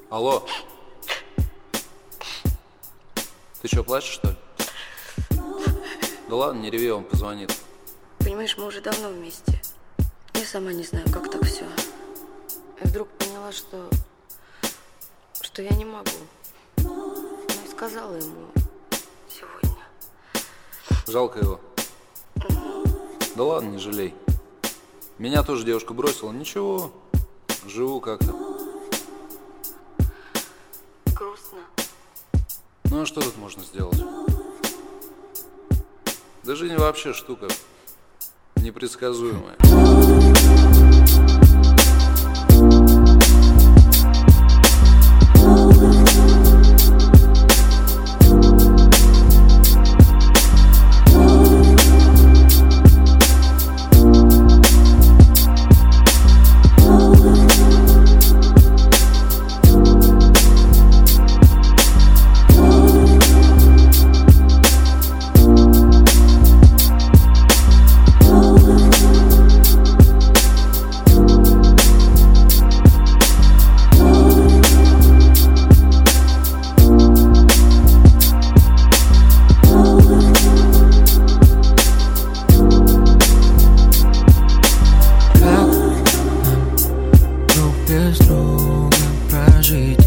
Алло. Ты что, плачешь, что ли? Да ладно, не реви, он позвонит. Понимаешь, мы уже давно вместе. Я сама не знаю, как так все. И вдруг поняла, что я не могу. Ну и сказала ему сегодня. Жалко его. Да ладно, не жалей. Меня тоже девушка бросила. Ничего, живу как-то. Грустно. Ну а что тут можно сделать? Да жизнь вообще штука непредсказуемая. Без друга прожить.